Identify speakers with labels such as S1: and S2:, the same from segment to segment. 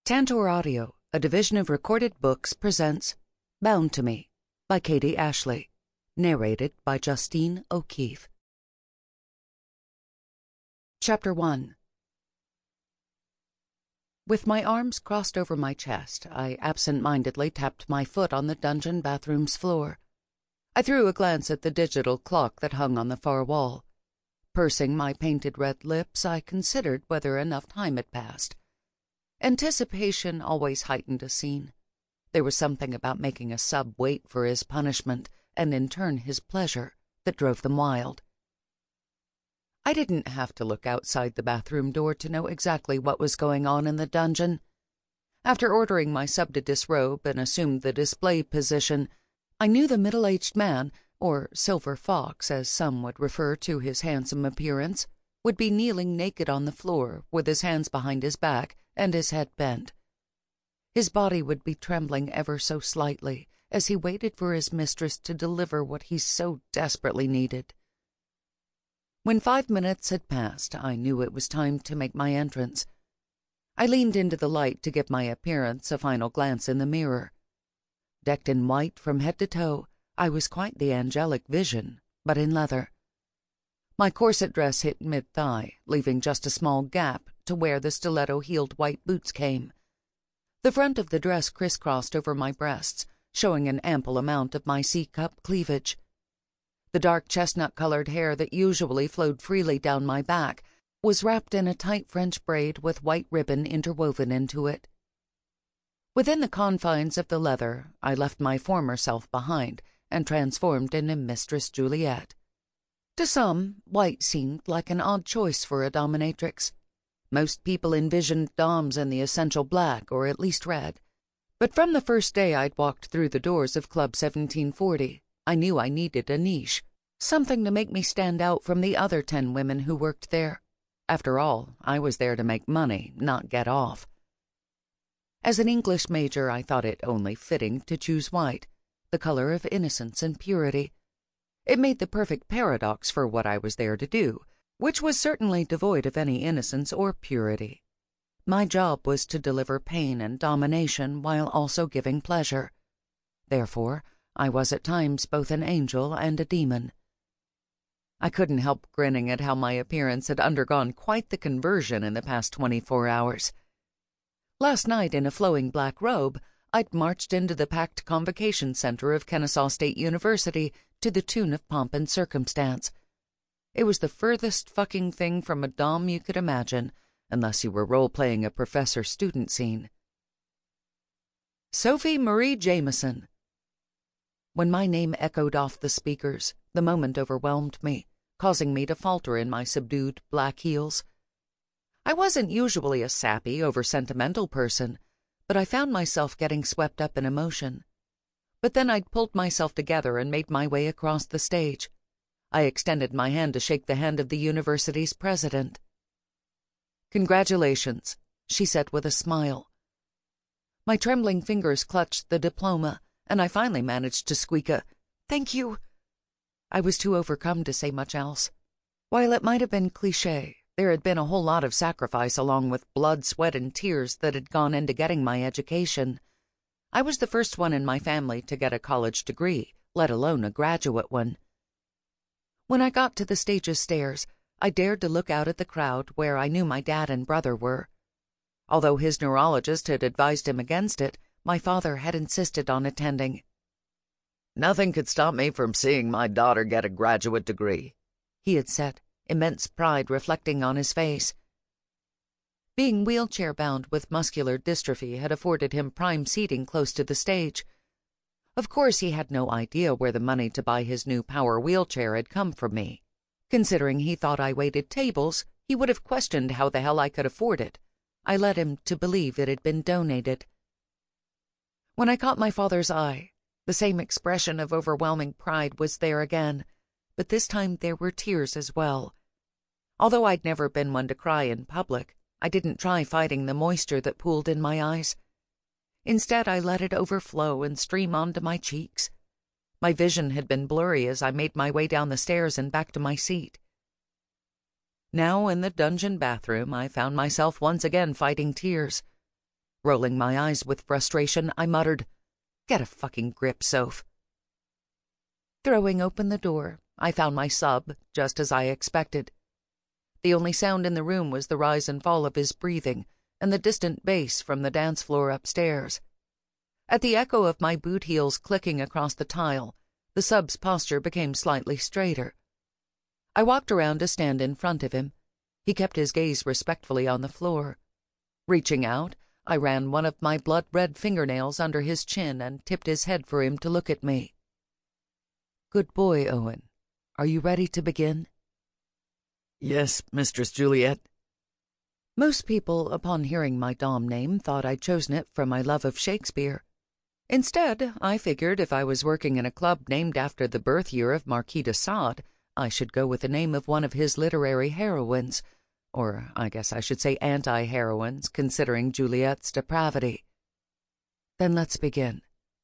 S1: Tantor Audio, a division of Recorded Books, presents Bound to Me by Katie Ashley, narrated by Justine O'Keefe. Chapter 1. With my arms crossed over my chest, I absent-mindedly tapped my foot on the dungeon bathroom's floor. I threw a glance at the digital clock that hung on the far wall. Pursing my painted red lips, I considered whether enough time had passed. Anticipation always heightened a scene. There was something about making a sub wait for his punishment, and in turn his pleasure, that drove them wild. I didn't have to look outside the bathroom door to know exactly what was going on in the dungeon. After ordering my sub to disrobe and assume the display position, I knew the middle-aged man, or Silver Fox as some would refer to his handsome appearance, would be kneeling naked on the floor with his hands behind his back and his head bent. His body would be trembling ever so slightly as he waited for his mistress to deliver what he so desperately needed. When 5 minutes had passed, I knew it was time to make my entrance. I leaned into the light to give my appearance a final glance in the mirror. Decked in white from head to toe, I was quite the angelic vision, but in leather. My corset dress hit mid-thigh, leaving just a small gap to where the stiletto-heeled white boots came. The front of the dress crisscrossed over my breasts, showing an ample amount of my C-cup cleavage. The dark chestnut-colored hair that usually flowed freely down my back was wrapped in a tight French braid with white ribbon interwoven into it. Within the confines of the leather, I left my former self behind and transformed into Mistress Juliet. To some, white seemed like an odd choice for a dominatrix. Most people envisioned doms in the essential black, or at least red. But from the first day I'd walked through the doors of Club 1740, I knew I needed a niche, something to make me stand out from the other 10 women who worked there. After all, I was there to make money, not get off. As an English major, I thought it only fitting to choose white, the color of innocence and purity. It made the perfect paradox for what I was there to do, which was certainly devoid of any innocence or purity. My job was to deliver pain and domination while also giving pleasure. Therefore, I was at times both an angel and a demon. I couldn't help grinning at how my appearance had undergone quite the conversion in the past 24 hours. Last night, in a flowing black robe, I'd marched into the packed convocation center of Kennesaw State University to the tune of Pomp and Circumstance. It was the furthest fucking thing from a dom you could imagine, unless you were role-playing a professor-student scene. Sophie Marie Jameson. When my name echoed off the speakers, the moment overwhelmed me, causing me to falter in my subdued black heels. I wasn't usually a sappy, over-sentimental person, but I found myself getting swept up in emotion. But then I'd pulled myself together and made my way across the stage. I extended my hand to shake the hand of the university's president. "Congratulations," she said with a smile. My trembling fingers clutched the diploma, and I finally managed to squeak a, "Thank you." I was too overcome to say much else. While it might have been cliché, there had been a whole lot of sacrifice along with blood, sweat, and tears that had gone into getting my education. I was the first one in my family to get a college degree, let alone a graduate one. When I got to the stage's stairs, I dared to look out at the crowd where I knew my dad and brother were. Although his neurologist had advised him against it, my father had insisted on attending.
S2: "Nothing could stop me from seeing my daughter get a graduate degree,"
S1: he had said, immense pride reflecting on his face. Being wheelchair-bound with muscular dystrophy had afforded him prime seating close to the stage. Of course, he had no idea where the money to buy his new power wheelchair had come from me. Considering he thought I waited tables, he would have questioned how the hell I could afford it. I led him to believe it had been donated. When I caught my father's eye, the same expression of overwhelming pride was there again, but this time there were tears as well. Although I'd never been one to cry in public, I didn't try fighting the moisture that pooled in my eyes. Instead, I let it overflow and stream onto my cheeks. My vision had been blurry as I made my way down the stairs and back to my seat. Now, in the dungeon bathroom, I found myself once again fighting tears. Rolling my eyes with frustration, I muttered, "Get a fucking grip, Soph." Throwing open the door, I found my sub, just as I expected. The only sound in the room was the rise and fall of his breathing and the distant bass from the dance floor upstairs. At the echo of my boot heels clicking across the tile, the sub's posture became slightly straighter. I walked around to stand in front of him. He kept his gaze respectfully on the floor. Reaching out, I ran one of my blood-red fingernails under his chin and tipped his head for him to look at me. "Good boy, Owen. Are you ready to begin?"
S2: "Yes, Mistress Juliet."
S1: Most people, upon hearing my Dom name, thought I'd chosen it from my love of Shakespeare. Instead, I figured if I was working in a club named after the birth year of Marquis de Sade, I should go with the name of one of his literary heroines, or I guess I should say anti-heroines, considering Juliet's depravity. Then let's begin.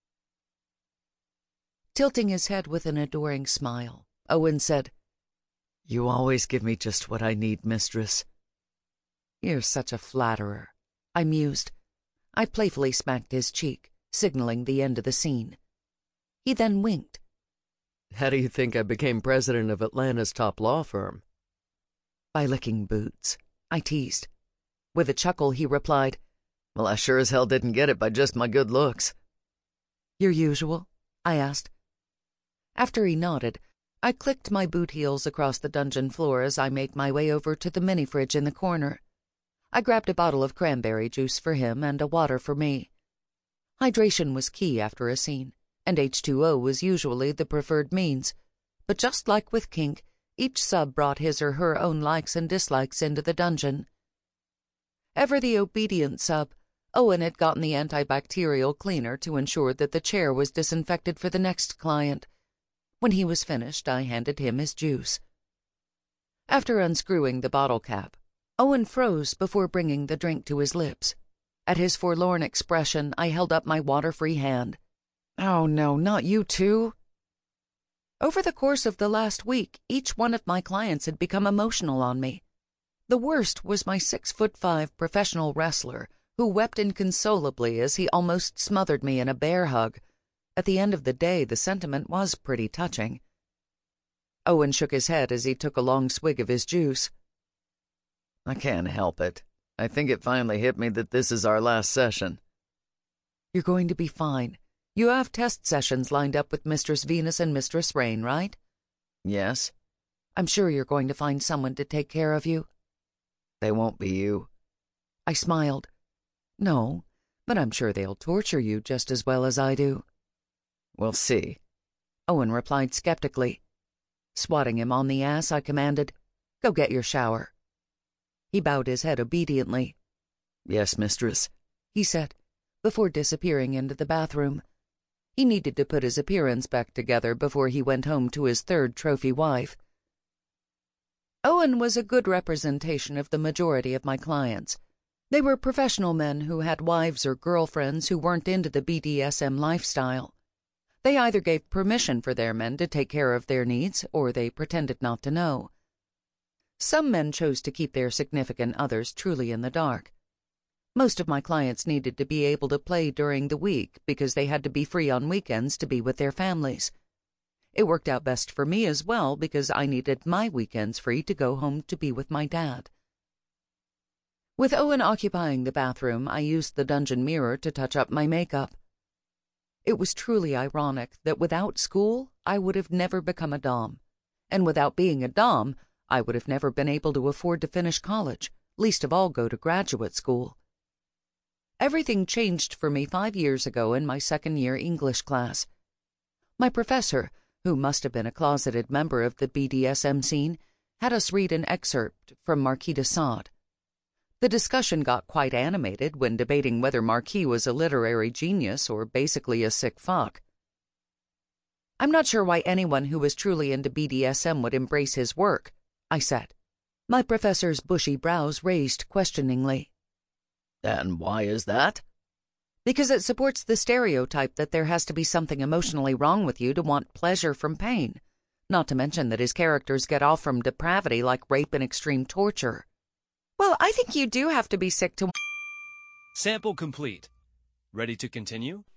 S1: Tilting his head with an adoring smile, Owen said,
S2: "You always give me just what I need, mistress."
S1: "You're such a flatterer," I mused. I playfully smacked his cheek, signaling the end of the scene. He then winked.
S2: "How do you think I became president of Atlanta's top law firm?"
S1: "By licking boots," I teased. With a chuckle, he replied,
S2: "Well, I sure as hell didn't get it by just my good looks."
S1: "Your usual?" I asked. After he nodded, I clicked my boot heels across the dungeon floor as I made my way over to the mini-fridge in the corner. I grabbed a bottle of cranberry juice for him and a water for me. Hydration was key after a scene, and H2O was usually the preferred means. But just like with kink, each sub brought his or her own likes and dislikes into the dungeon. Ever the obedient sub, Owen had gotten the antibacterial cleaner to ensure that the chair was disinfected for the next client. When he was finished, I handed him his juice. After unscrewing the bottle cap, Owen froze before bringing the drink to his lips. At his forlorn expression, I held up my water-free hand. "Oh no, not you too." Over the course of the last week, each one of my clients had become emotional on me. The worst was my 6'5" professional wrestler, who wept inconsolably as he almost smothered me in a bear hug. At the end of the day, the sentiment was pretty touching. Owen shook his head as he took a long swig of his juice.
S2: "I can't help it. I think it finally hit me that this is our last session."
S1: "You're going to be fine. You have test sessions lined up with Mistress Venus and Mistress Rain, right?"
S2: "Yes."
S1: "I'm sure you're going to find someone to take care of you."
S2: "They won't be you."
S1: I smiled. "No, but I'm sure they'll torture you just as well as I do."
S2: "We'll see,"
S1: Owen replied skeptically. Swatting him on the ass, I commanded, "Go get your shower." He bowed his head obediently.
S2: "Yes, mistress,"
S1: he said, before disappearing into the bathroom. He needed to put his appearance back together before he went home to his third trophy wife. Owen was a good representation of the majority of my clients. They were professional men who had wives or girlfriends who weren't into the BDSM lifestyle. They either gave permission for their men to take care of their needs, or they pretended not to know. Some men chose to keep their significant others truly in the dark. Most of my clients needed to be able to play during the week because they had to be free on weekends to be with their families. It worked out best for me as well because I needed my weekends free to go home to be with my dad. With Owen occupying the bathroom, I used the dungeon mirror to touch up my makeup. It was truly ironic that without school, I would have never become a dom. And without being a dom, I would have never been able to afford to finish college, least of all go to graduate school. Everything changed for me 5 years ago in my second-year English class. My professor, who must have been a closeted member of the BDSM scene, had us read an excerpt from Marquis de Sade. The discussion got quite animated when debating whether Marquis was a literary genius or basically a sick fuck. "I'm not sure why anyone who was truly into BDSM would embrace his work," I said. My professor's bushy brows raised questioningly.
S2: "And why is that?"
S1: "Because it supports the stereotype that there has to be something emotionally wrong with you to want pleasure from pain, not to mention that his characters get off from depravity like rape and extreme torture." "Well, I think you do have to be sick to..."
S3: Sample complete. Ready to continue?